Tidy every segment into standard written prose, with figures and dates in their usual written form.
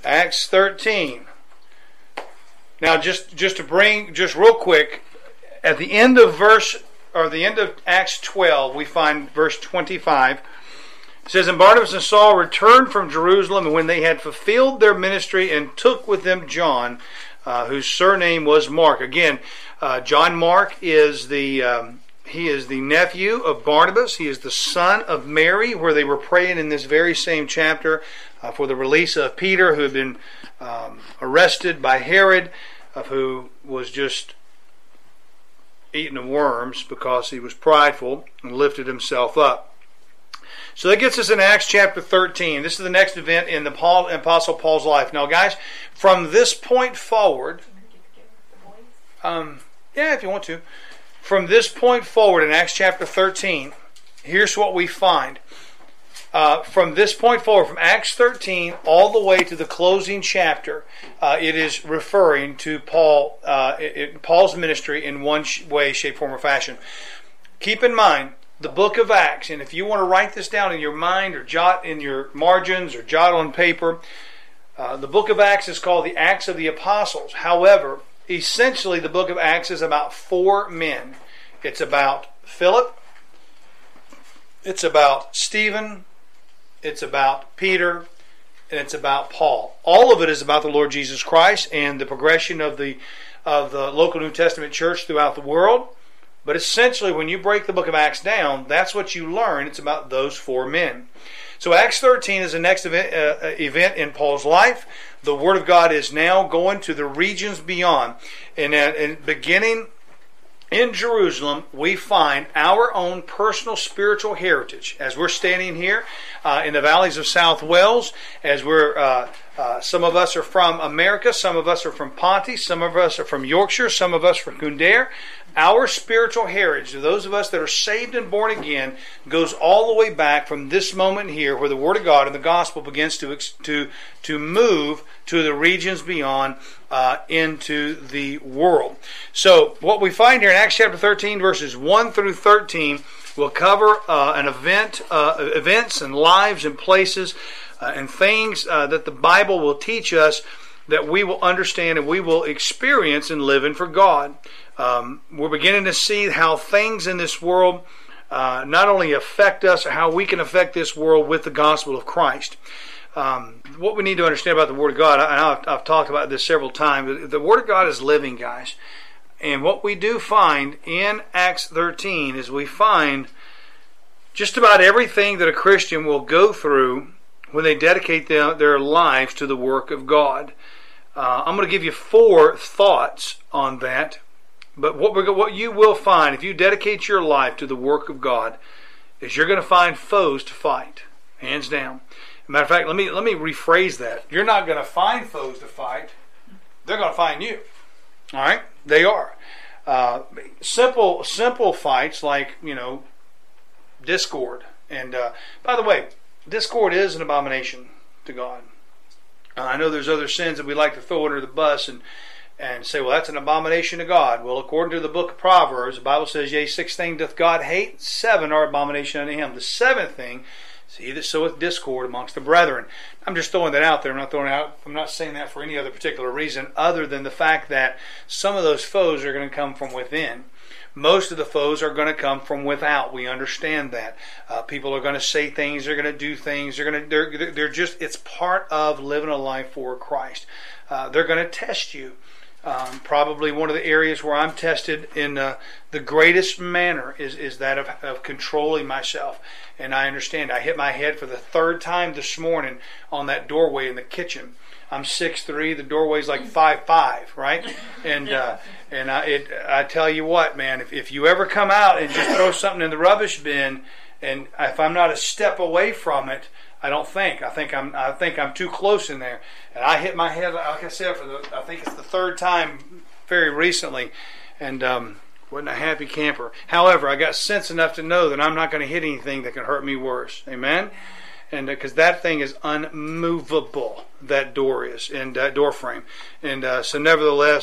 Acts 13. Now, just real quick, at the end of the end of Acts 12, we find verse 25. It says, "And Barnabas and Saul returned from Jerusalem, and when they had fulfilled their ministry, and took with them John, whose surname was Mark." Again, John Mark is he is the nephew of Barnabas. He is the son of Mary, where they were praying in this very same chapter for the release of Peter, who had been arrested by Herod, who was just eating the worms because he was prideful and lifted himself up. So that gets us in Acts chapter 13. This is the next event in the Apostle Paul's life. Now, guys, from this point forward, if you want to, from this point forward in Acts chapter 13, here's what we find. From this point forward, from Acts 13 all the way to the closing chapter, it is referring to Paul's ministry in one way, shape, form, or fashion. Keep in mind, the book of Acts, and if you want to write this down in your mind or jot in your margins or jot on paper, the book of Acts is called the Acts of the Apostles. However, essentially the book of Acts is about four men. It's about Philip, it's about Stephen, it's about Peter, and it's about Paul. All of it is about the Lord Jesus Christ and the progression of the local New Testament church throughout the world. But essentially, when you break the book of Acts down, that's what you learn. It's about those four men. So Acts 13 is the next event in Paul's life. The Word of God is now going to the regions beyond. And beginning in Jerusalem, we find our own personal spiritual heritage. As we're standing here in the valleys of South Wales, as we're some of us are from America, some of us are from Ponty, some of us are from Yorkshire, some of us from Kildare. Our spiritual heritage, those of us that are saved and born again, goes all the way back from this moment here, where the Word of God and the Gospel begins to move to the regions beyond, into the world. So what we find here in Acts chapter 13, verses 1 through 13, will cover events and lives and places and things that the Bible will teach us, that we will understand and we will experience in living for God. We're beginning to see how things in this world not only affect us, or how we can affect this world with the gospel of Christ. What we need to understand about the Word of God, I've talked about this several times, the Word of God is living, guys. And what we do find in Acts 13 is we find just about everything that a Christian will go through when they dedicate their lives to the work of God. I'm going to give you 4 thoughts on that. But what you will find if you dedicate your life to the work of God is you're going to find foes to fight, hands down. As a matter of fact, let me rephrase that. You're not going to find foes to fight; they're going to find you. All right, they are simple fights like discord. And by the way, discord is an abomination to God. I know there's other sins that we like to throw under the bus and say, well, that's an abomination to God. Well, according to the book of Proverbs, the Bible says, yea, 6 things doth God hate, 7 are abomination unto him. The 7th thing is he that soweth discord amongst the brethren. I'm just throwing that out there. I'm not saying that for any other particular reason other than the fact that some of those foes are going to come from within. Most of the foes are going to come from without. We understand that. People are going to say things. They're going to do things. It's part of living a life for Christ. They're going to test you. Probably one of the areas where I'm tested in the greatest manner is that of controlling myself. And I understand. I hit my head for the 3rd time this morning on that doorway in the kitchen. I'm 6'3", the doorway's like 5'5", right? And I tell you what, man, if you ever come out and just throw something in the rubbish bin, and if I'm not a step away from it, I think I'm too close in there. And I hit my head, like I said, I think it's the 3rd time very recently, and wasn't a happy camper. However, I got sense enough to know that I'm not going to hit anything that can hurt me worse. Amen? And because that thing is unmovable, that door is, and that door frame. And so nevertheless,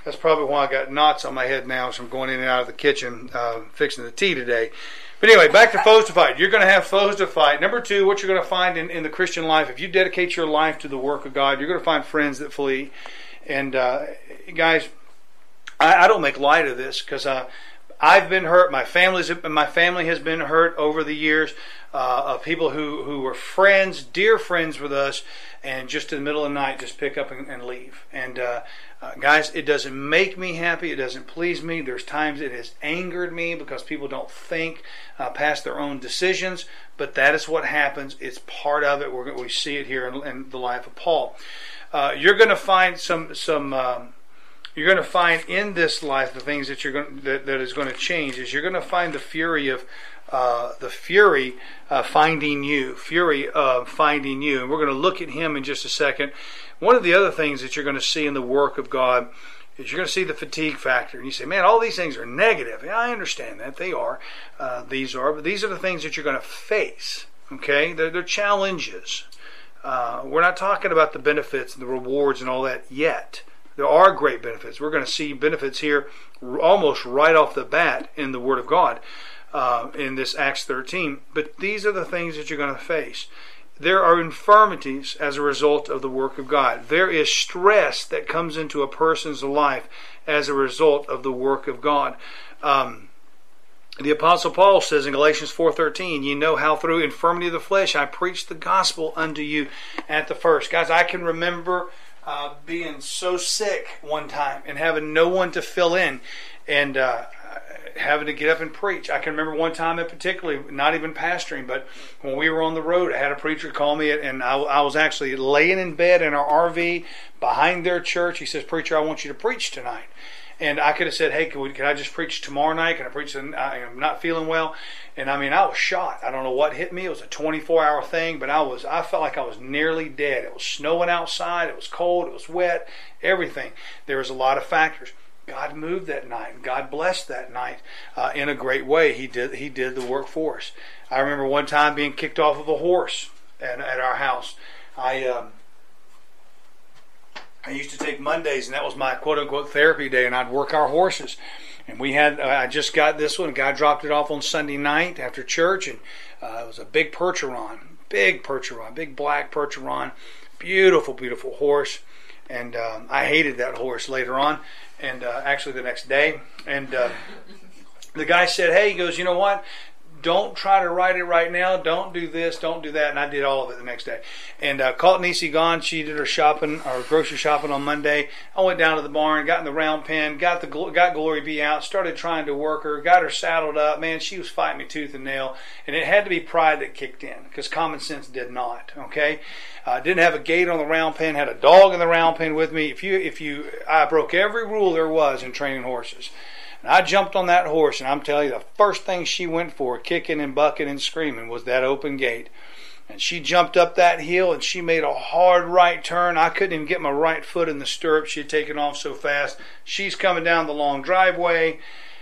That's probably why I got knots on my head now as I'm going in and out of the kitchen fixing the tea today. But anyway, back to foes to fight. You're going to have foes to fight. Number two, what you're going to find in the Christian life, if you dedicate your life to the work of God, you're going to find friends that flee. And guys, I don't make light of this because I've been hurt. My family has been hurt over the years of people who were friends, dear friends with us, and just in the middle of the night just pick up and leave. And guys, it doesn't make me happy. It doesn't please me. There's times it has angered me because people don't think past their own decisions. But that is what happens. It's part of it. We see it here in the life of Paul. You're going to find you're going to find in this life the things that that is going to change. Is you're going to find the fury of finding you, and we're going to look at him in just a second. One of the other things that you're going to see in the work of God is you're going to see the fatigue factor. And you say, man, all these things are negative. Yeah, I understand that. They are. But these are the things that you're going to face. Okay? They're challenges. We're not talking about the benefits and the rewards and all that yet. There are great benefits. We're going to see benefits here almost right off the bat in the Word of God in this Acts 13. But these are the things that you're going to face. There are infirmities as a result of the work of God. There is stress that comes into a person's life as a result of the work of God. The Apostle Paul says in Galatians 4:13, "You know how through infirmity of the flesh I preached the gospel unto you at the first." Guys, I can remember being so sick one time and having no one to fill in and having to get up and preach. I can remember one time in particular, not even pastoring, but when we were on the road, I had a preacher call me, and I was actually laying in bed in our RV behind their church. He says, "Preacher, I want you to preach tonight." And I could have said, "Hey, can I just preach tomorrow night? Can I preach? I'm not feeling well." And I mean, I was shot. I don't know what hit me. It was a 24-hour thing, but I felt like I was nearly dead. It was snowing outside. It was cold. It was wet. Everything. There was a lot of factors. God moved that night. God blessed that night in a great way. He did the work for us. I remember one time being kicked off of a horse at our house. I used to take Mondays, and that was my quote-unquote therapy day, and I'd work our horses. And we had, I just got this one. A guy dropped it off on Sunday night after church, and it was a big Percheron, big black Percheron, beautiful, beautiful horse. And I hated that horse later on, and actually the next day. And the guy said, "Hey," he goes, "you know what? Don't try to ride it right now. Don't do this. Don't do that." And I did all of it the next day. And caught Nisi gone. She did her shopping, or grocery shopping on Monday. I went down to the barn, got in the round pen, got Glory Be out, started trying to work her, got her saddled up. Man, she was fighting me tooth and nail. And it had to be pride that kicked in, because common sense did not. Okay, didn't have a gate on the round pen. Had a dog in the round pen with me. I broke every rule there was in training horses. And I jumped on that horse, and I'm telling you, the first thing she went for, kicking and bucking and screaming, was that open gate. And she jumped up that hill, and she made a hard right turn. I couldn't even get my right foot in the stirrup. She had taken off so fast. She's coming down the long driveway.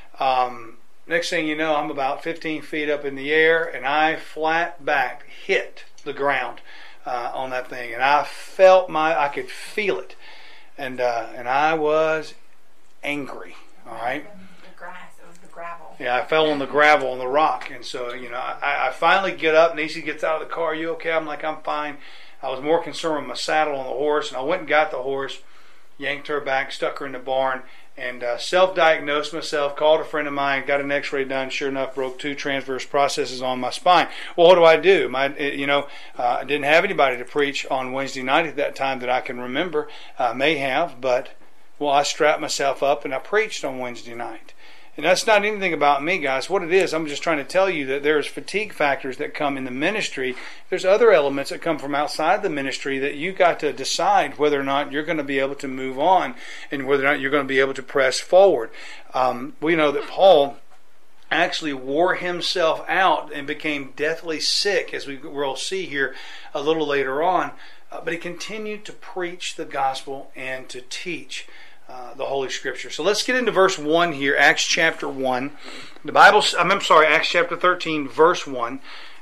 Next thing you know, I'm about 15 feet up in the air, and I flat back hit the ground on that thing. And I could feel it. And I was angry. All right. Gravel. Yeah, I fell on the gravel, on the rock. And so, I finally get up. Nisi gets out of the car. "Are you okay?" I'm like, "I'm fine." I was more concerned with my saddle on the horse. And I went and got the horse, yanked her back, stuck her in the barn, and self-diagnosed myself, called a friend of mine, got an x-ray done. Sure enough, broke 2 transverse processes on my spine. Well, what do? I didn't have anybody to preach on Wednesday night at that time that I can remember. May have, but, I strapped myself up and I preached on Wednesday night. And that's not anything about me, guys. What it is, I'm just trying to tell you that there's fatigue factors that come in the ministry. There's other elements that come from outside the ministry that you got to decide whether or not you're going to be able to move on and whether or not you're going to be able to press forward. We know that Paul actually wore himself out and became deathly sick, as we'll see here a little later on. But he continued to preach the gospel and to teach the Holy Scripture. So let's get into verse 1 here, Acts chapter 1. Acts chapter 13, verse 1.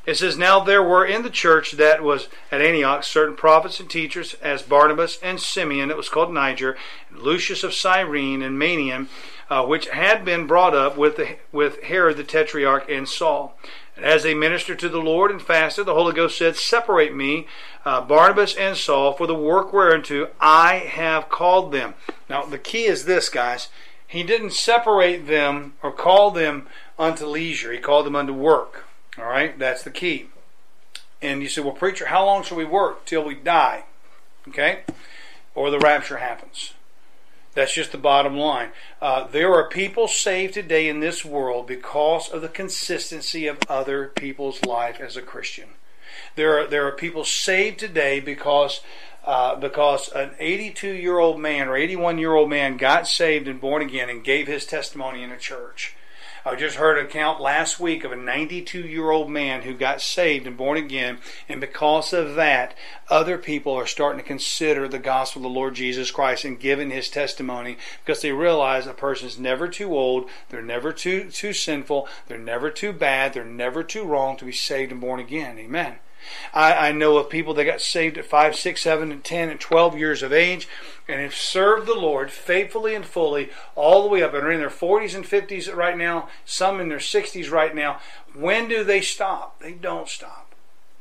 It says, Now there were in the church that was at Antioch certain prophets and teachers, as Barnabas and Simeon, that was called Niger, and Lucius of Cyrene, and Manaen, which had been brought up with Herod the Tetrarch and Saul. And as they ministered to the Lord and fasted, the Holy Ghost said, Separate me, Barnabas and Saul, for the work whereunto I have called them. Now the key is this, guys. He didn't separate them or call them unto leisure. He called them unto work. All right, that's the key. And you say, well, preacher, how long shall we work? Till we die, okay? Or the rapture happens. That's just the bottom line. There are people saved today in this world because of the consistency of other people's life as a Christian. There are people saved today because an 82-year-old man or 81-year-old man got saved and born again and gave his testimony in a church. I just heard an account last week of a 92-year-old man who got saved and born again, and because of that, other people are starting to consider the gospel of the Lord Jesus Christ and giving his testimony because they realize a person's never too old, they're never too sinful, they're never too bad, they're never too wrong to be saved and born again. Amen. I know of people that got saved at 5, 6, 7, and 10, and 12 years of age and have served the Lord faithfully and fully all the way up and are in their 40s and 50s right now, some in their 60s right now. When do they stop? They don't stop.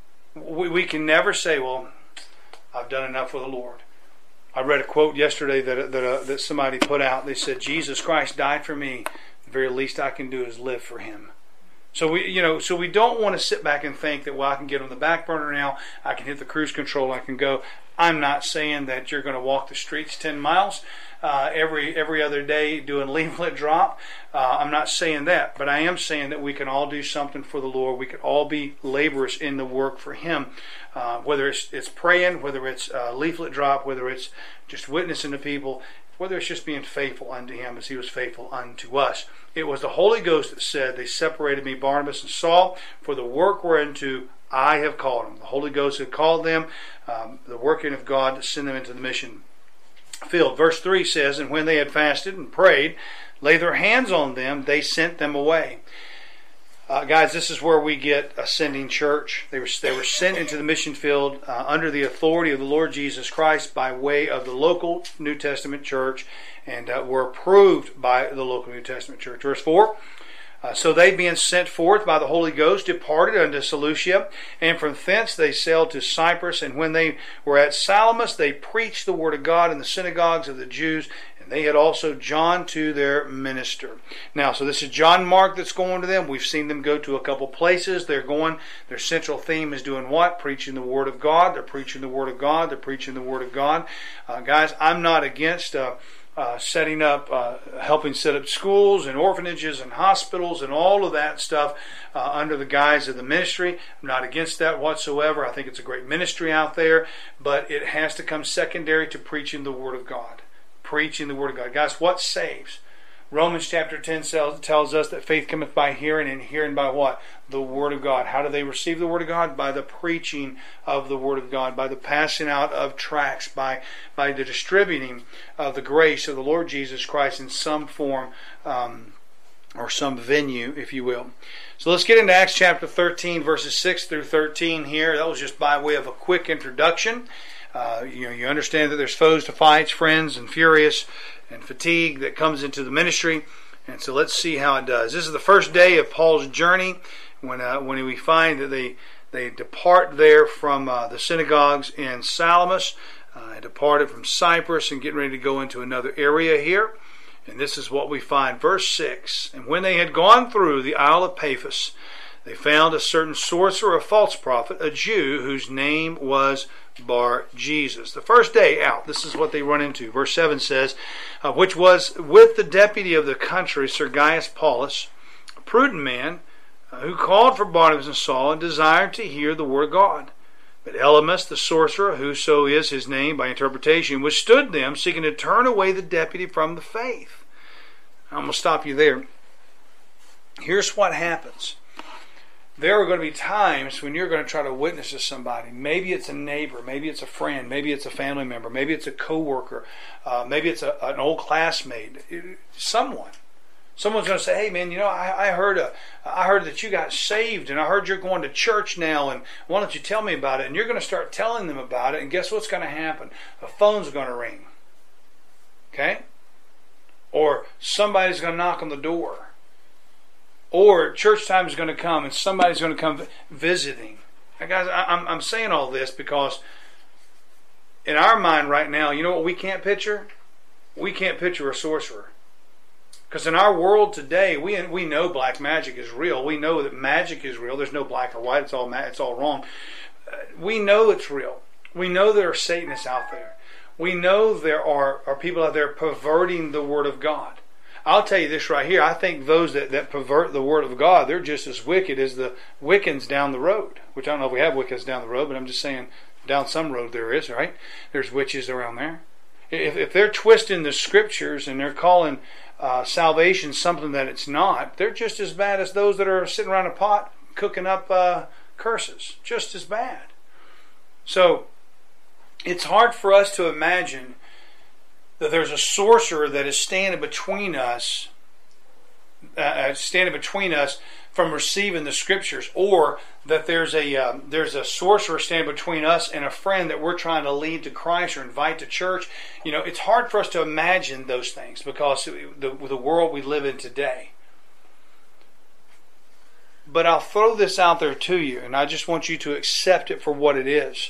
We can never say, well, I've done enough for the Lord. I read a quote yesterday that somebody put out. They said, Jesus Christ died for me. The very least I can do is live for Him. So we don't want to sit back and think that, well, I can get on the back burner now, I can hit the cruise control, I can go. I'm not saying that you're going to walk the streets 10 miles every other day doing leaflet drop. I'm not saying that, but I am saying that we can all do something for the Lord. We can all be laborers in the work for Him. Whether it's praying, whether it's leaflet drop, whether it's just witnessing to people, whether it's just being faithful unto Him as He was faithful unto us. It was the Holy Ghost that said, They separated me, Barnabas and Saul, for the work whereunto I have called them. The Holy Ghost had called them, the working of God to send them into the mission field. Verse 3 says, And when they had fasted and prayed, laid their hands on them, they sent them away. Guys, this is where we get Ascending Church. They were sent into the mission field under the authority of the Lord Jesus Christ by way of the local New Testament church, and were approved by the local New Testament church. Verse 4, So they, being sent forth by the Holy Ghost, departed unto Seleucia, and from thence they sailed to Cyprus. And when they were at Salamis, they preached the word of God in the synagogues of the Jews. They had also John to their minister. Now, so this is John Mark that's going to them. We've seen them go to a couple places. They're going, their central theme is doing what? Preaching the Word of God. They're preaching the Word of God. They're preaching the Word of God. Guys, I'm not against setting up, helping set up schools and orphanages and hospitals and all of that stuff under the guise of the ministry. I'm not against that whatsoever. I think it's a great ministry out there, but it has to come secondary to preaching the Word of God. Preaching the Word of God. Guys, what saves? Romans chapter 10 tells us that faith cometh by hearing, and hearing by what? The Word of God. How do they receive the Word of God? By the preaching of the Word of God, by the passing out of tracts, by the distributing of the grace of the Lord Jesus Christ in some form or some venue, if you will. So let's get into Acts chapter 13, verses 6 through 13 here. That was just by way of a quick introduction. You understand that there's foes to fights, friends, and furious, and fatigue that comes into the ministry. And so let's see how it does. This is the first day of Paul's journey when we find that they depart there from the synagogues in Salamis, departed from Cyprus and getting ready to go into another area here. And this is what we find. Verse 6, And when they had gone through the Isle of Paphos, they found a certain sorcerer, a false prophet, a Jew, whose name was Bar-Jesus. The first day out, this is what they run into. Verse 7 says, which was with the deputy of the country, Sergius Paulus, a prudent man, who called for Barnabas and Saul and desired to hear the word of God. But Elymas, the sorcerer, whoso is his name by interpretation, withstood them, seeking to turn away the deputy from the faith. I'm going to stop you there. Here's what happens. There are going to be times when you're going to try to witness to somebody. Maybe it's a neighbor, maybe it's a friend, maybe it's a family member, maybe it's a coworker, maybe it's an old classmate, someone. Someone's going to say, "Hey, man, I heard that you got saved, and I heard you're going to church now, and why don't you tell me about it?" And you're going to start telling them about it, and guess what's going to happen? The phone's going to ring. Okay? Or somebody's going to knock on the door. Or church time is going to come, and somebody's going to come visiting. Now, guys, I'm saying all this because in our mind right now, you know what we can't picture? We can't picture a sorcerer. Because in our world today, we know black magic is real. We know that magic is real. There's no black or white. It's all wrong. We know it's real. We know there are Satanists out there. We know there are people out there perverting the Word of God. I'll tell you this right here. I think those that pervert the Word of God, they're just as wicked as the Wiccans down the road. Which I don't know if we have Wiccans down the road, but I'm just saying down some road there is, right? There's witches around there. If they're twisting the Scriptures and they're calling salvation something that it's not, they're just as bad as those that are sitting around a pot cooking up curses. Just as bad. So it's hard for us to imagine that there's a sorcerer that is standing between us from receiving the Scriptures, or that there's a sorcerer standing between us and a friend that we're trying to lead to Christ or invite to church. It's hard for us to imagine those things because the world we live in today. But I'll throw this out there to you, and I just want you to accept it for what it is.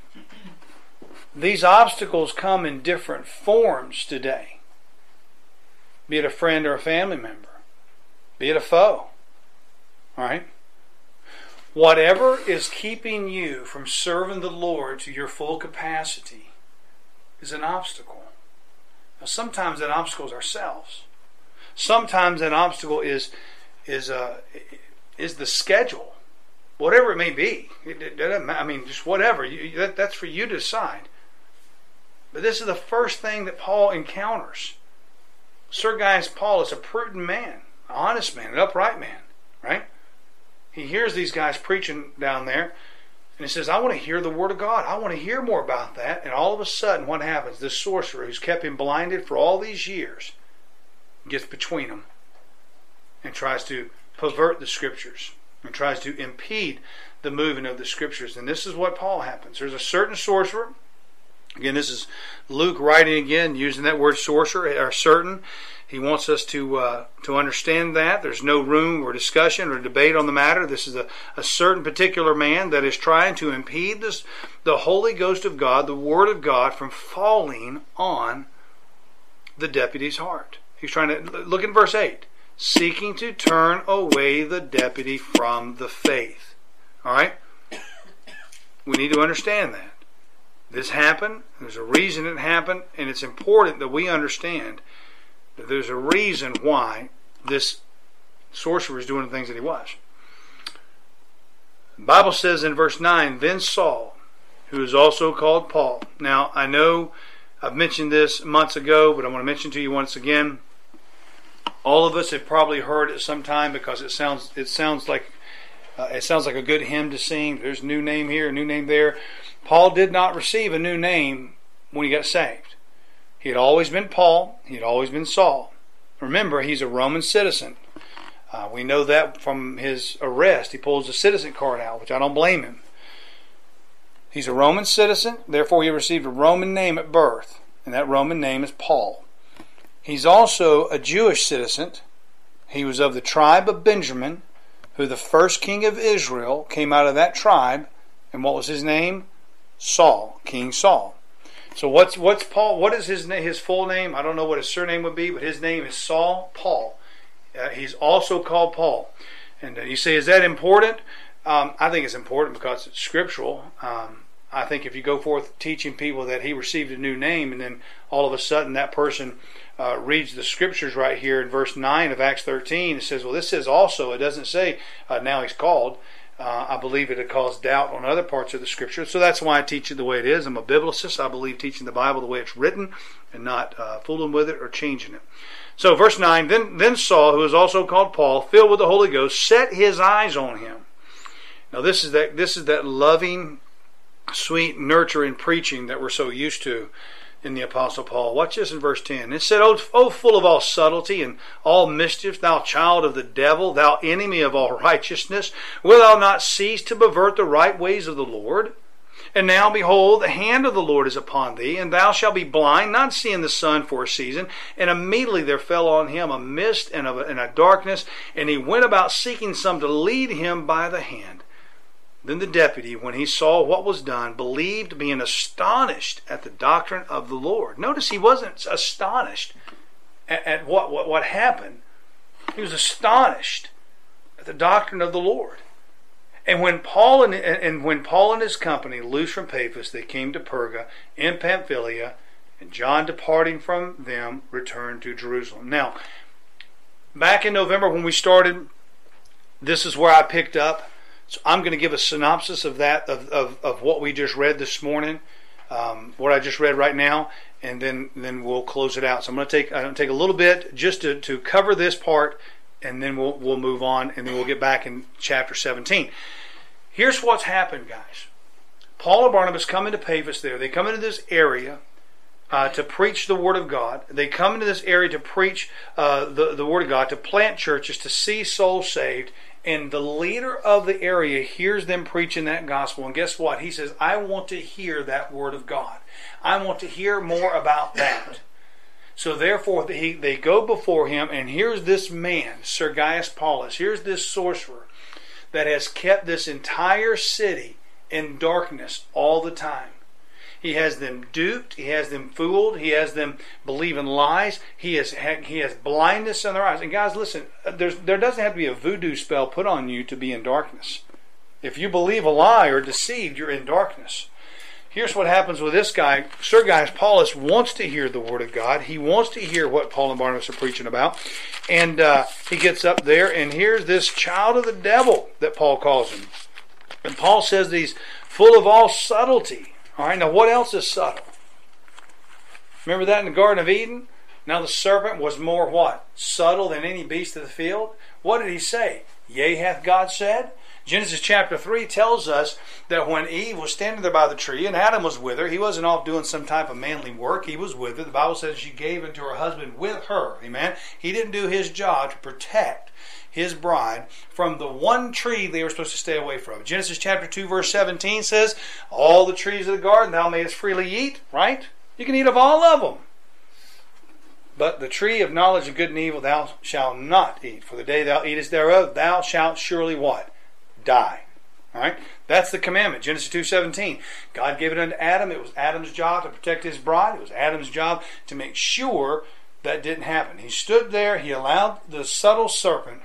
These obstacles come in different forms today. Be it a friend or a family member. Be it a foe. All right? Whatever is keeping you from serving the Lord to your full capacity is an obstacle. Now, sometimes that obstacle is ourselves. Sometimes that obstacle is the schedule. Whatever it may be. Just whatever. That's for you to decide. But this is the first thing that Paul encounters. Sir Gaius Paul is a prudent man, an honest man, an upright man, right? He hears these guys preaching down there, and he says, "I want to hear the Word of God. I want to hear more about that." And all of a sudden, what happens? This sorcerer who's kept him blinded for all these years gets between them and tries to pervert the Scriptures and tries to impede the moving of the Scriptures. And this is what Paul happens. There's a certain sorcerer. Again, this is Luke writing again, using that word sorcerer, or certain. He wants us to understand that. There's no room for discussion or debate on the matter. This is a certain particular man that is trying to impede the Holy Ghost of God, the Word of God, from falling on the deputy's heart. He's trying to, look in verse 8, seeking to turn away the deputy from the faith. All right? We need to understand that. This happened. There's a reason it happened, and it's important that we understand that there's a reason why this sorcerer is doing the things that he was. The Bible says in verse 9, "Then Saul, who is also called Paul." Now, I know I've mentioned this months ago, but I want to mention to you once again. All of us have probably heard it sometime because it sounds like a good hymn to sing. There's a new name here, a new name there. Paul did not receive a new name when he got saved. He had always been Paul. He had always been Saul. Remember, he's a Roman citizen. We know that from his arrest. He pulls a citizen card out, which I don't blame him. He's a Roman citizen. Therefore, he received a Roman name at birth. And that Roman name is Paul. He's also a Jewish citizen. He was of the tribe of Benjamin, who the first king of Israel came out of that tribe. And what was his name? Saul, King Saul. So what's Paul? What is his full name? I don't know what his surname would be, but his name is Saul Paul. He's also called Paul. And you say, is that important? I think it's important because it's scriptural. I think if you go forth teaching people that he received a new name, and then all of a sudden that person reads the scriptures right here in verse 9 of Acts 13, it says, well, this says also, it doesn't say now he's called. I believe it had caused doubt on other parts of the Scripture. So that's why I teach it the way it is. I'm a biblicist. I believe teaching the Bible the way it's written and not fooling with it or changing it. So verse 9, Then Saul, who is also called Paul, filled with the Holy Ghost, set his eyes on him. Now this is that loving sweet, nurturing preaching that we're so used to in the Apostle Paul. Watch this in verse 10. It said, O full of all subtlety and all mischief, thou child of the devil, thou enemy of all righteousness, wilt thou not cease to pervert the right ways of the Lord? And now, behold, the hand of the Lord is upon thee, and thou shalt be blind, not seeing the sun for a season. And immediately there fell on him a mist and a darkness, and he went about seeking some to lead him by the hand. Then the deputy, when he saw what was done, believed, being astonished at the doctrine of the Lord. Notice he wasn't astonished at what happened. He was astonished at the doctrine of the Lord. And when Paul and his company loosed from Paphos, they came to Perga in Pamphylia, and John, departing from them, returned to Jerusalem. Now, back in November when we started, this is where I picked up. So I'm going to give a synopsis of that, of what we just read this morning, what I just read right now, and then we'll close it out. So I'm going to take a little bit just to cover this part, and then we'll move on, and then we'll get back in chapter 17. Here's what's happened, guys. Paul and Barnabas come into Paphos there. They come into this area to preach the Word of God. They come into this area to preach the Word of God, to plant churches, to see souls saved. And the leader of the area hears them preaching that gospel. And guess what? He says, I want to hear that Word of God. I want to hear more about that. So therefore, they go before him, and here's this man, Sergius Paulus. Here's this sorcerer that has kept this entire city in darkness all the time. He has them duped. He has them fooled. He has them believing lies. He has blindness in their eyes. And guys, listen, there doesn't have to be a voodoo spell put on you to be in darkness. If you believe a lie or deceived, you're in darkness. Here's what happens with this guy. Sergius Paulus wants to hear the Word of God. He wants to hear what Paul and Barnabas are preaching about. And he gets up there, and here's this child of the devil that Paul calls him. And Paul says that he's full of all subtlety. All right, now what else is subtle? Remember that in the Garden of Eden? Now the serpent was more what? Subtle than any beast of the field. What did he say? Yea, hath God said? Genesis chapter 3 tells us that when Eve was standing there by the tree and Adam was with her, he wasn't off doing some type of manly work. He was with her. The Bible says she gave into her husband with her. Amen. He didn't do his job to protect his bride from the one tree they were supposed to stay away from. Genesis chapter 2 verse 17 says, all the trees of the garden thou mayest freely eat, right? You can eat of all of them. But the tree of knowledge of good and evil thou shalt not eat. For the day thou eatest thereof, thou shalt surely what? Die. All right? That's the commandment. Genesis 2:17. God gave it unto Adam. It was Adam's job to protect his bride. It was Adam's job to make sure that didn't happen. He stood there. He allowed the subtle serpent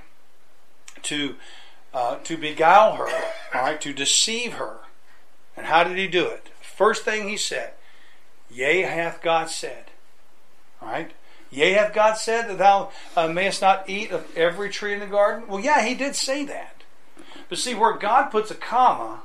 to beguile her, all right, to deceive her. And how did he do it? First thing he said, yea, hath God said. All right? Yea, hath God said that thou mayest not eat of every tree in the garden? Well, yeah, he did say that. But see, where God puts a comma,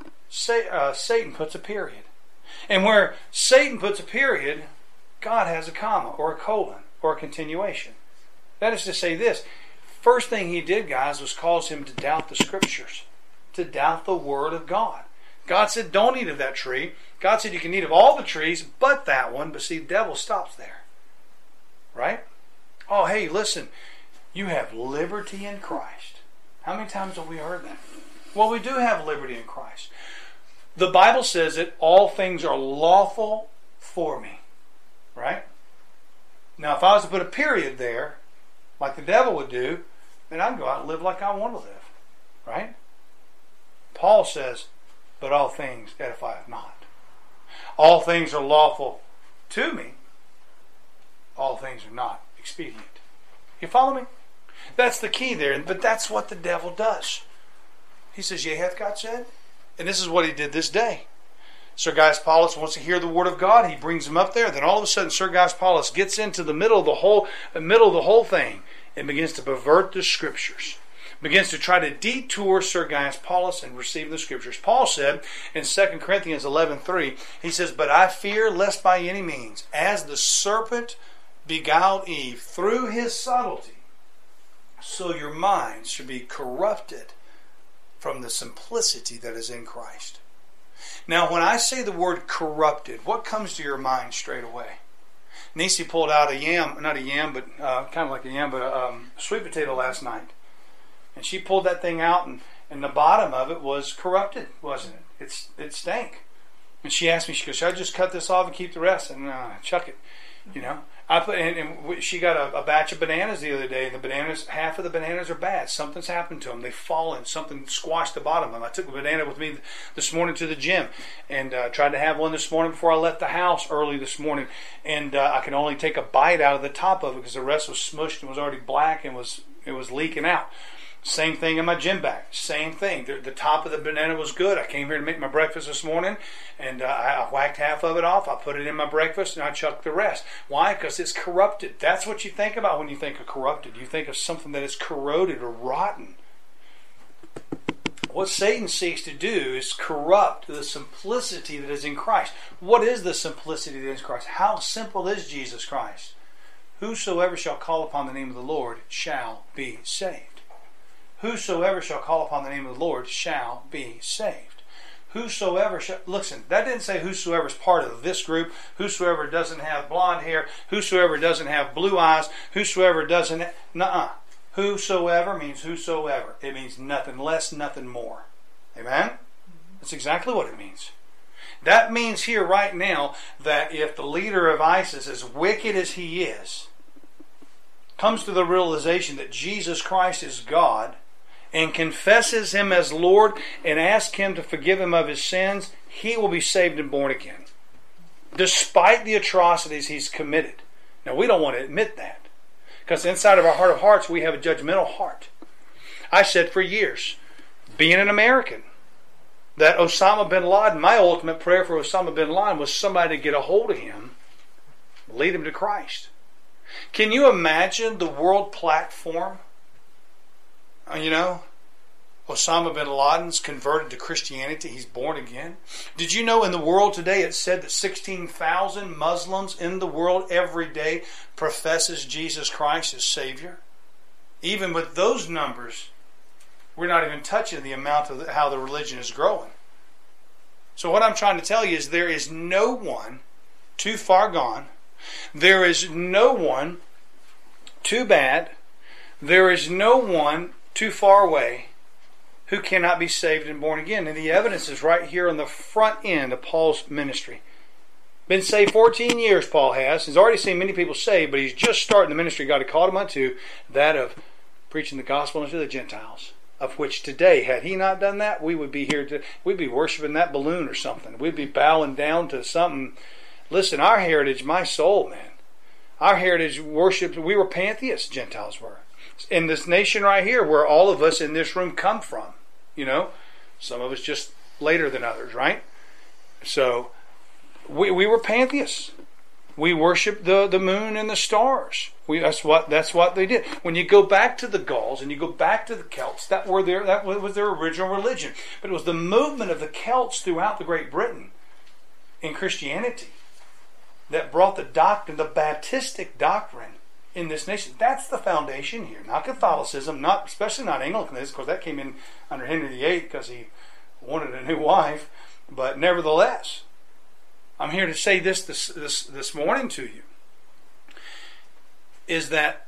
Satan puts a period. And where Satan puts a period, God has a comma or a colon or a continuation. That is to say this. First thing he did, guys, was cause him to doubt the Scriptures, to doubt the Word of God. God said, don't eat of that tree. God said you can eat of all the trees but that one. But see, the devil stops there. Right? Oh, hey, listen. You have liberty in Christ. How many times have we heard that? Well, we do have liberty in Christ. The Bible says that all things are lawful for me. Right? Now, if I was to put a period there, like the devil would do, then I'd go out and live like I want to live. Right? Paul says, but all things edifieth not. All things are lawful to me. All things are not expedient. You follow me? That's the key there. But that's what the devil does. He says, yea, hath God said? And this is what he did this day. Sergius Paulus wants to hear the Word of God. He brings him up there. Then all of a sudden, Sergius Paulus gets into the middle of the whole thing and begins to pervert the Scriptures. Begins to try to detour Sergius Paulus and receive the Scriptures. Paul said in 2 Corinthians 11:3, he says, but I fear lest by any means, as the serpent beguiled Eve through his subtlety, so your minds should be corrupted from the simplicity that is in Christ. Now, when I say the word corrupted, what comes to your mind straight away? Nisi pulled out a yam, not a yam, but kind of like a yam, but a sweet potato last night. And she pulled that thing out, and the bottom of it was corrupted, wasn't it? It stank. And she asked me, she goes, should I just cut this off and keep the rest? And chuck it, you know. She got a batch of bananas the other day, and the bananas, half of the bananas are bad. Something's happened to them. They've fallen. Something squashed the bottom of them. I took a banana with me this morning to the gym, and tried to have one this morning before I left the house early this morning. And I could only take a bite out of the top of it because the rest was smushed and was already black and it was leaking out. Same thing in my gym bag. Same thing. The top of the banana was good. I came here to make my breakfast this morning, and I whacked half of it off. I put it in my breakfast, and I chucked the rest. Why? Because it's corrupted. That's what you think about when you think of corrupted. You think of something that is corroded or rotten. What Satan seeks to do is corrupt the simplicity that is in Christ. What is the simplicity that is in Christ? How simple is Jesus Christ? Whosoever shall call upon the name of the Lord shall be saved. Whosoever shall call upon the name of the Lord shall be saved. Whosoever shall... Listen, that didn't say whosoever is part of this group, whosoever doesn't have blonde hair, whosoever doesn't have blue eyes, whosoever doesn't... Nuh-uh. Whosoever means whosoever. It means nothing less, nothing more. Amen? That's exactly what it means. That means here right now that if the leader of ISIS, as wicked as he is, comes to the realization that Jesus Christ is God, and confesses Him as Lord and asks Him to forgive him of his sins, he will be saved and born again, despite the atrocities he's committed. Now, we don't want to admit that, because inside of our heart of hearts we have a judgmental heart. I said for years, being an American, that Osama bin Laden, my ultimate prayer for Osama bin Laden was somebody to get a hold of him, lead him to Christ. Can you imagine the world platform? You know, Osama bin Laden's converted to Christianity. He's born again. Did you know in the world today it said that 16,000 Muslims in the world every day professes Jesus Christ as Savior? Even with those numbers, we're not even touching the amount of how the religion is growing. So what I'm trying to tell you is there is no one too far gone. There is no one too bad. There is no one too far away who cannot be saved and born again. And the evidence is right here on the front end of Paul's ministry. Been saved 14 years, Paul has. He's already seen many people saved, but he's just starting the ministry God had called him unto, that of preaching the gospel unto the Gentiles. Of which today, had he not done that, we would be here we'd be worshiping that balloon or something. We'd be bowing down to something. Listen, our heritage, my soul, man. Our heritage worship, we were pantheists, Gentiles were. In this nation right here, where all of us in this room come from. You know, some of us just later than others, right? So, we were pantheists. We worshiped the moon and the stars. That's what they did. When you go back to the Gauls and you go back to the Celts, that was their original religion. But it was the movement of the Celts throughout the Great Britain in Christianity that brought the doctrine, the Baptistic doctrine, in this nation. That's the foundation here. Not Catholicism, especially not Anglicanism, because that came in under Henry VIII because he wanted a new wife. But nevertheless, I'm here to say this morning to you, is that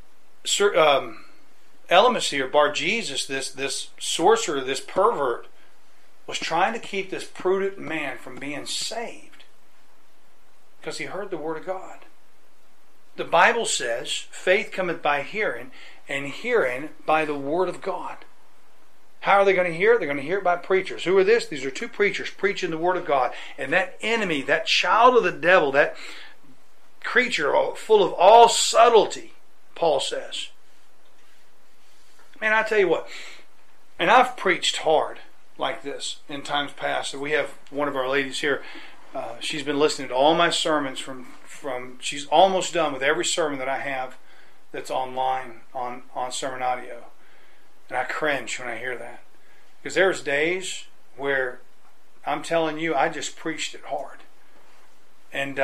Elymas here, Bar Jesus, this sorcerer, this pervert, was trying to keep this prudent man from being saved because he heard the Word of God. The Bible says, faith cometh by hearing, and hearing by the Word of God. How are they going to hear it? They're going to hear it by preachers. Who are this? These are two preachers preaching the Word of God. And that enemy, that child of the devil, that creature full of all subtlety, Paul says. Man, I tell you what, and I've preached hard like this in times past. We have one of our ladies here. She's been listening to all my sermons from she's almost done with every sermon that I have that's online on Sermon Audio. And I cringe when I hear that. Because there's days where I'm telling you, I just preached it hard. And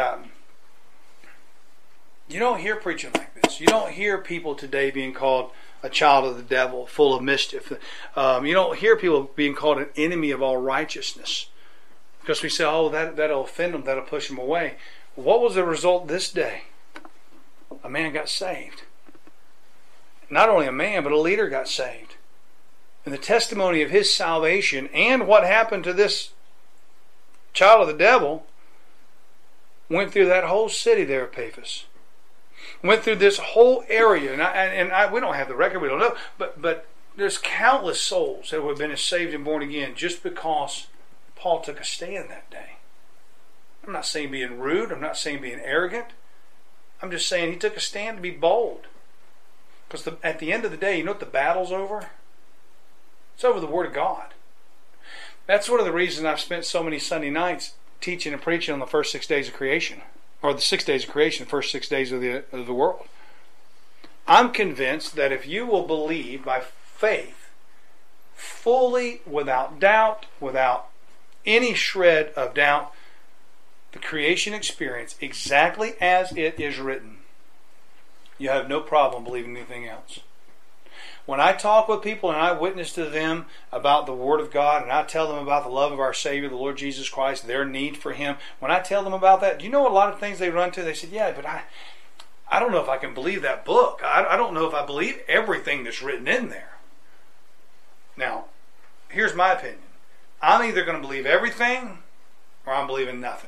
you don't hear preaching like this. You don't hear people today being called a child of the devil, full of mischief. You don't hear people being called an enemy of all righteousness, Because we say, oh, that'll offend them, that'll push them away. What was the result this day? A man got saved. Not only a man, but a leader got saved. And the testimony of his salvation and what happened to this child of the devil went through that whole city there, Epaphras. Went through this whole area. And we don't have the record, we don't know. But there's countless souls that have been saved and born again just because Paul took a stand that day. I'm not saying being rude. I'm not saying being arrogant. I'm just saying he took a stand to be bold. Because at the end of the day, you know what the battle's over? It's over the Word of God. That's one of the reasons I've spent so many Sunday nights teaching and preaching on the first 6 days of creation. Or the 6 days of creation, the first 6 days of the world. I'm convinced that if you will believe by faith, fully, without doubt, without any shred of doubt, the creation experience exactly as it is written, you have no problem believing anything else. When I talk with people and I witness to them about the Word of God and I tell them about the love of our Savior, the Lord Jesus Christ, their need for Him, when I tell them about that, do you know a lot of things they run to? They said, yeah, but I don't know if I can believe that book. I don't know if I believe everything that's written in there. Now, here's my opinion. I'm either going to believe everything or I'm believing nothing.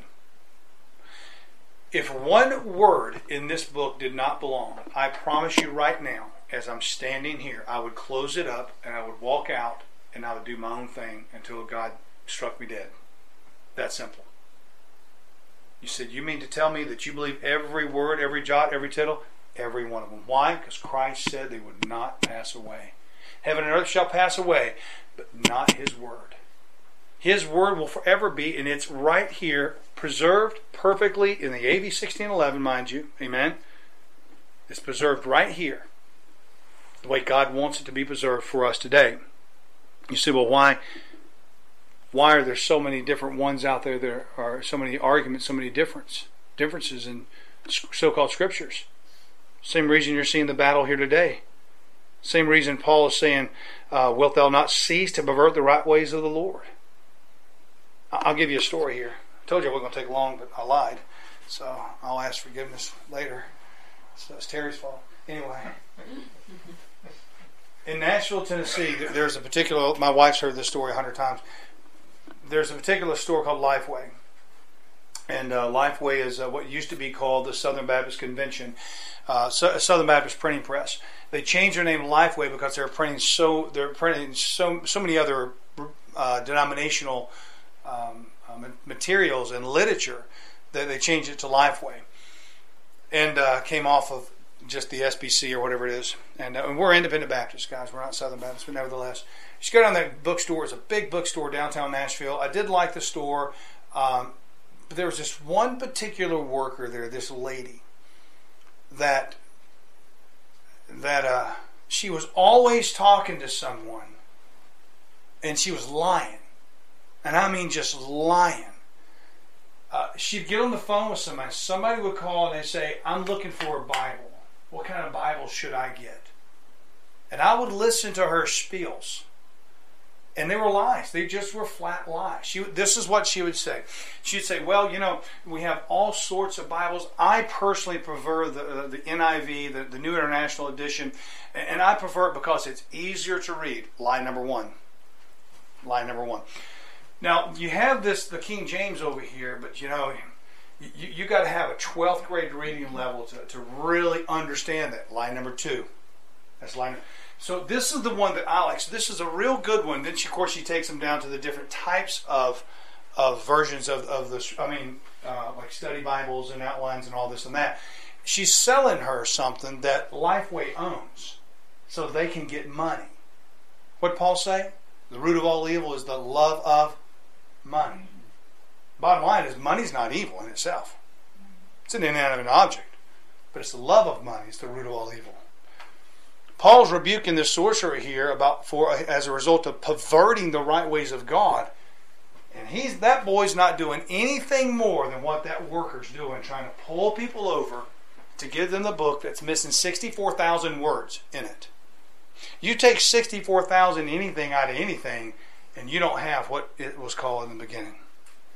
If one word in this book did not belong, I promise you right now, as I'm standing here, I would close it up and I would walk out and I would do my own thing until God struck me dead. That simple. You said, you mean to tell me that you believe every word, every jot, every tittle? Every one of them. Why? Because Christ said they would not pass away. Heaven and earth shall pass away, but not His Word. His Word will forever be, and it's right here, preserved perfectly in the AV 1611, mind you. Amen. It's preserved right here, the way God wants it to be preserved for us today. You say, well, why are there so many different ones out there? There are so many arguments, so many differences in so-called scriptures. Same reason you're seeing the battle here today. Same reason Paul is saying, wilt thou not cease to pervert the right ways of the Lord? I'll give you a story here. I told you I wasn't going to take long, but I lied. So I'll ask forgiveness later. So it's Terry's fault. Anyway. In Nashville, Tennessee, there's a particular, my wife's heard this story 100 times. There's a particular store called Lifeway. And Lifeway is what used to be called the Southern Baptist Convention, Southern Baptist Printing Press. They changed their name to Lifeway because they're printing so many other denominational materials and literature that they changed it to Lifeway, and came off of just the SBC or whatever it is. And we're independent Baptists, guys. We're not Southern Baptists, but nevertheless, you should go down that bookstore. It's a big bookstore downtown Nashville. I did like the store, but there was this one particular worker there, this lady, that she was always talking to someone, and she was lying. And I mean just lying. She'd get on the phone with somebody. Somebody would call and they'd say, I'm looking for a Bible. What kind of Bible should I get? And I would listen to her spiels. And they were lies. They just were flat lies. This is what she would say. She'd say, well, we have all sorts of Bibles. I personally prefer the NIV, the New International Edition. And I prefer it because it's easier to read. Lie number one. Lie number one. Now, you have the King James over here, but you got to have a 12th grade reading level to really understand that. Line number 2. That's line. So this is the one that I like. So this is a real good one. Then, of course, she takes them down to the different types of versions of the, like study Bibles and outlines and all this and that. She's selling her something that Lifeway owns so they can get money. What did Paul say? The root of all evil is the love of money. Bottom line is, money's not evil in itself. It's an inanimate object. But it's the love of money. It's the root of all evil. Paul's rebuking this sorcerer here as a result of perverting the right ways of God. And that boy's not doing anything more than what that worker's doing, trying to pull people over to give them the book that's missing 64,000 words in it. You take 64,000 anything out of anything, and you don't have what it was called in the beginning.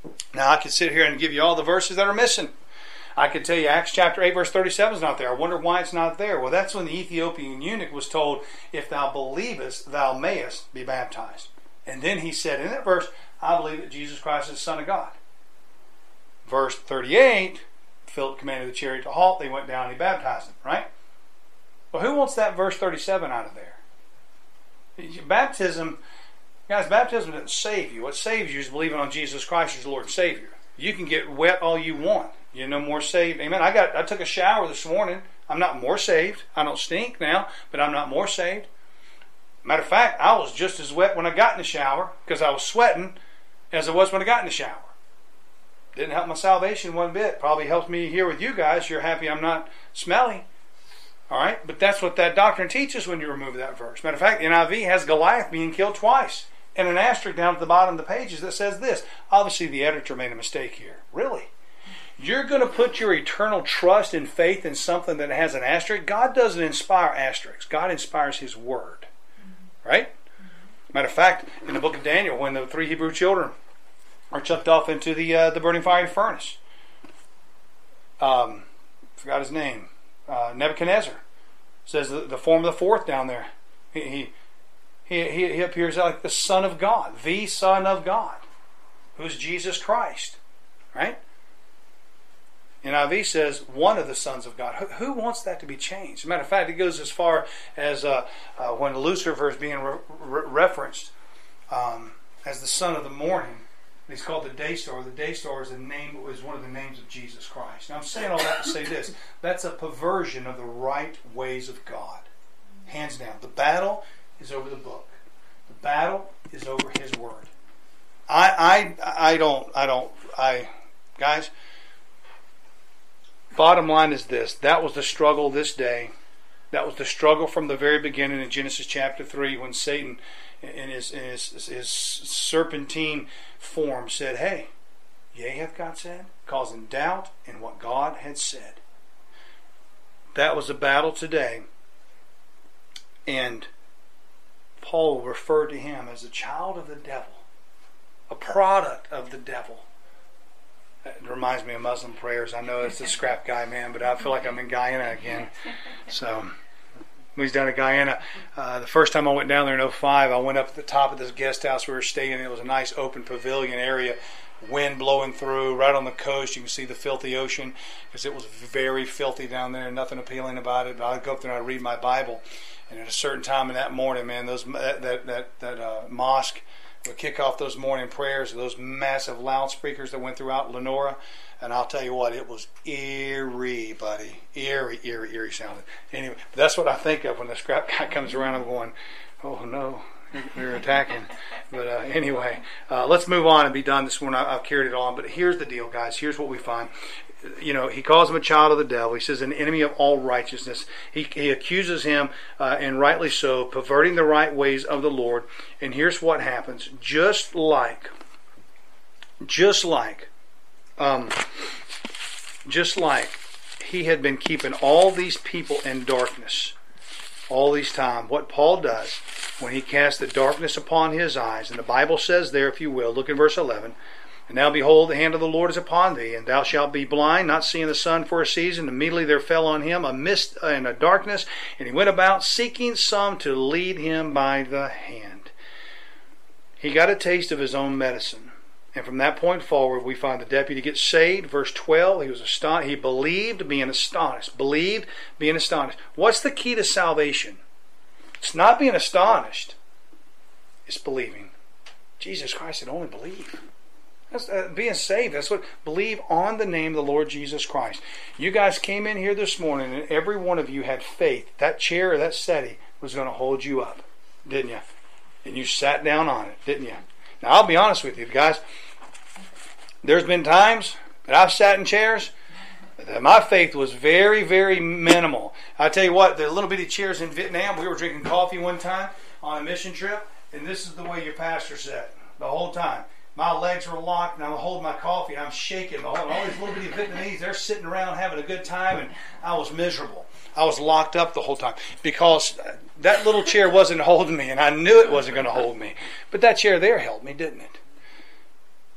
Now, I could sit here and give you all the verses that are missing. I could tell you Acts chapter 8, verse 37 is not there. I wonder why it's not there. Well, that's when the Ethiopian eunuch was told, if thou believest, thou mayest be baptized. And then he said in that verse, I believe that Jesus Christ is the Son of God. Verse 38, Philip commanded the chariot to halt. They went down and he baptized them, right? Well, who wants that verse 37 out of there? Baptism, guys, baptism doesn't save you. What saves you is believing on Jesus Christ as Lord and Savior. You can get wet all you want. You're no more saved. Amen. I took a shower this morning. I'm not more saved. I don't stink now, but I'm not more saved. Matter of fact, I was just as wet when I got in the shower because I was sweating as I was when I got in the shower. Didn't help my salvation one bit. Probably helps me here with you guys. You're happy I'm not smelly. All right? But that's what that doctrine teaches when you remove that verse. Matter of fact, the NIV has Goliath being killed twice. And an asterisk down at the bottom of the pages that says this. Obviously, the editor made a mistake here. Really? You're going to put your eternal trust and faith in something that has an asterisk? God doesn't inspire asterisks. God inspires His Word. Right? Matter of fact, in the book of Daniel, when the 3 Hebrew children are chucked off into the burning fiery furnace, forgot his name, Nebuchadnezzar says the form of the fourth down there. He appears like the Son of God, the Son of God, who's Jesus Christ. Right? NIV says one of the sons of God. Who wants that to be changed? As a matter of fact, it goes as far as when Lucifer is being referenced as the son of the morning. He's called the day star. The day star is one of the names of Jesus Christ. Now I'm saying all that to say this. That's a perversion of the right ways of God. Hands down. The battle is over the book. The battle is over His Word. Guys, bottom line is this. That was the struggle this day. That was the struggle from the very beginning in Genesis chapter 3 when Satan in his serpentine form said, hey, yea hath God said, causing doubt in what God had said. That was the battle today. And Paul referred to him as a child of the devil, a product of the devil. It reminds me of Muslim prayers. I know it's the scrap guy, man, but I feel like I'm in Guyana again. So, when he's down in Guyana, the first time I went down there in 2005, I went up at the top of this guest house we were staying in. It was a nice open pavilion area, wind blowing through, right on the coast. You can see the filthy ocean because it was very filthy down there. Nothing appealing about it. But I'd go up there and I'd read my Bible. And at a certain time in that morning, man, that mosque would kick off those morning prayers, those massive loudspeakers that went throughout Lenora, and I'll tell you what, it was eerie, buddy. Eerie sounding. Anyway, that's what I think of when the scrap guy comes around. I'm going, oh no, they're attacking. But anyway, let's move on and be done this morning. I've carried it on, but here's the deal, guys. Here's what we find. He calls him a child of the devil. He says an enemy of all righteousness. He accuses him, and rightly so, perverting the right ways of the Lord. And here's what happens. Just like he had been keeping all these people in darkness all these time, what Paul does when he casts the darkness upon his eyes, and the Bible says there, if you will, look in verse 11, and now behold, the hand of the Lord is upon thee, and thou shalt be blind, not seeing the sun for a season. Immediately there fell on him a mist and a darkness, and he went about seeking some to lead him by the hand. He got a taste of his own medicine. And from that point forward, we find the deputy gets saved. Verse 12, he was astonished. He believed, being astonished. Believed, being astonished. What's the key to salvation? It's not being astonished. It's believing. Jesus Christ said, only believe. That's being saved. That's what, believe on the name of the Lord Jesus Christ. You guys came in here this morning and every one of you had faith. That chair or that settee was going to hold you up, didn't you? And you sat down on it, didn't you? Now, I'll be honest with you, guys. There's been times that I've sat in chairs that my faith was very, very minimal. I tell you what, the little bitty chairs in Vietnam, we were drinking coffee one time on a mission trip, and this is the way your pastor sat the whole time. My legs were locked, and I'm holding my coffee, and I'm shaking. All these little bitty Vietnamese, they're sitting around having a good time, and I was miserable. I was locked up the whole time because that little chair wasn't holding me, and I knew it wasn't going to hold me. But that chair there held me, didn't it?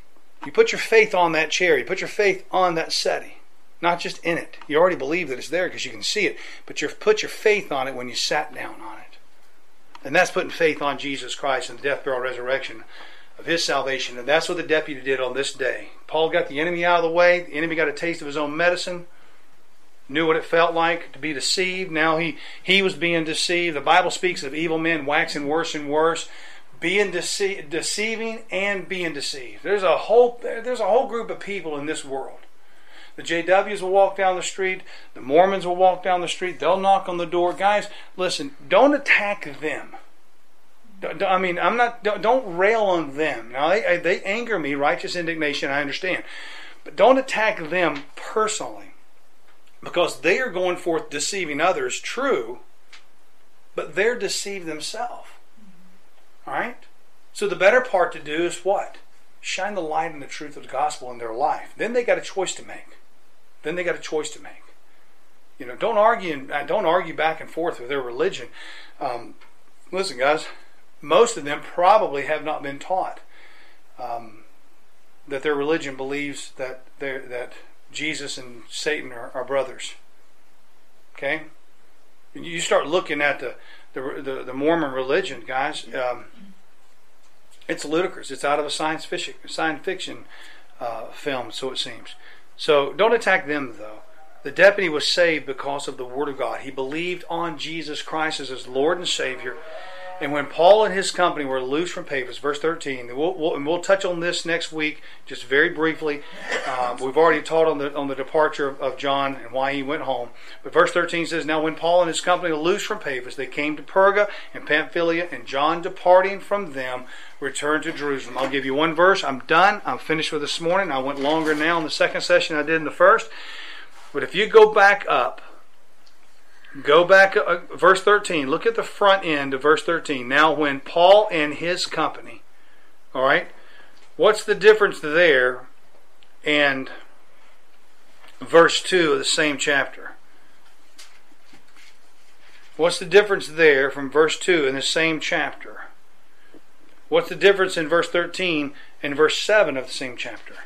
You put your faith on that chair. You put your faith on that settee. Not just in it. You already believe that it's there because you can see it. But you put your faith on it when you sat down on it. And that's putting faith on Jesus Christ and the death, burial, resurrection of His salvation. And that's what the deputy did on this day. Paul got the enemy out of the way. The enemy got a taste of his own medicine. Knew what it felt like to be deceived. Now he was being deceived. The Bible speaks of evil men waxing worse and worse. Being deceiving and being deceived. There's a whole group of people in this world. The JWs will walk down the street. The Mormons will walk down the street. They'll knock on the door. Guys, listen, don't attack them. Don't rail on them. Now, they anger me, righteous indignation, I understand. But don't attack them personally. Because they are going forth deceiving others, true, but they're deceived themselves. All right? So the better part to do is what? Shine the light and the truth of the gospel in their life. Then they got a choice to make. Don't argue back and forth with their religion. Listen, guys, most of them probably have not been taught that their religion believes that Jesus and Satan are brothers. Okay? You start looking at the Mormon religion, guys. It's ludicrous. It's out of a science fiction film, so it seems. So don't attack them, though. The deputy was saved because of the Word of God. He believed on Jesus Christ as his Lord and Savior. And when Paul and his company were loosed from Paphos, verse 13, we'll touch on this next week, just very briefly. We've already taught on the departure of John and why he went home. But verse 13 says, Now when Paul and his company were loosed from Paphos, they came to Perga and Pamphylia, and John, departing from them, returned to Jerusalem. I'll give you one verse. I'm done. I'm finished with this morning. I went longer now in the second session than I did in the first. But if you go back, verse 13. Look at the front end of verse 13. Now when Paul and his company, all right, what's the difference there and verse 2 of the same chapter? What's the difference there from verse 2 in the same chapter? What's the difference in verse 13 and verse 7 of the same chapter?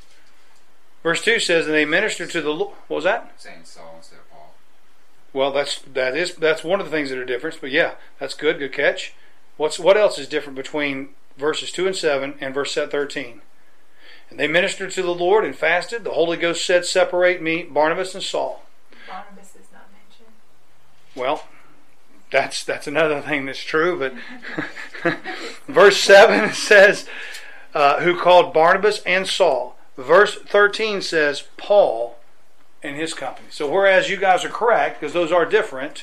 Verse 2 says, And they ministered to the Lord. What was that? Saying Saul instead of Paul. Well, that's one of the things that are different. But yeah, that's good. Good catch. What else is different between verses 2 and 7 and verse 13? And they ministered to the Lord and fasted. The Holy Ghost said, Separate me, Barnabas and Saul. Barnabas is not mentioned. Well, that's another thing that's true. But verse 7 says, who called Barnabas and Saul. Verse 13 says, Paul and his company. So whereas you guys are correct, because those are different,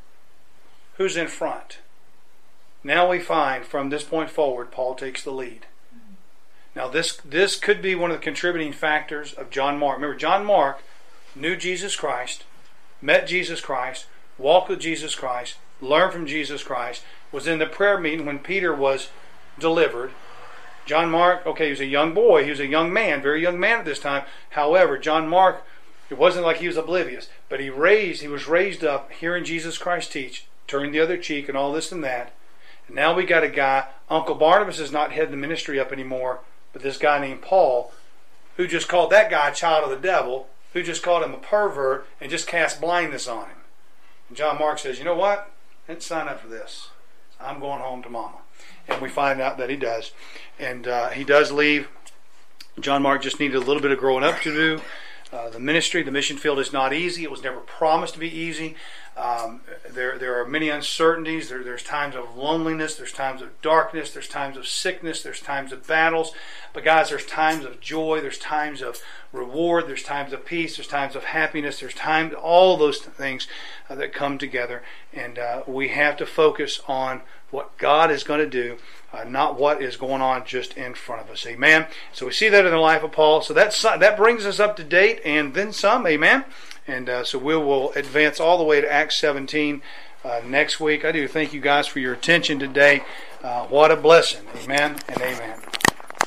who's in front? Now we find from this point forward, Paul takes the lead. Now this could be one of the contributing factors of John Mark. Remember, John Mark knew Jesus Christ, met Jesus Christ, walked with Jesus Christ, learned from Jesus Christ, was in the prayer meeting when Peter was delivered. John Mark, okay, he was a young boy, he was a young man, very young man at this time. However, John Mark, it wasn't like he was oblivious, but he was raised up hearing Jesus Christ teach, turning the other cheek and all this and that. And now we got a guy, Uncle Barnabas is not heading the ministry up anymore, but this guy named Paul, who just called that guy a child of the devil, who just called him a pervert and just cast blindness on him. And John Mark says, you know what? I didn't sign up for this. I'm going home to mama. And we find out that he does. And he does leave. John Mark just needed a little bit of growing up to do. The ministry, the mission field is not easy. It was never promised to be easy. There are many uncertainties. There's times of loneliness. There's times of darkness. There's times of sickness. There's times of battles. But guys, there's times of joy. There's times of reward. There's times of peace. There's times of happiness. There's times, all those things that come together. And we have to focus on what God is going to do, not what is going on just in front of us. Amen. So we see that in the life of Paul. So that brings us up to date and then some. Amen. And so we will advance all the way to Acts 17 next week. I do thank you guys for your attention today. What a blessing. Amen and amen.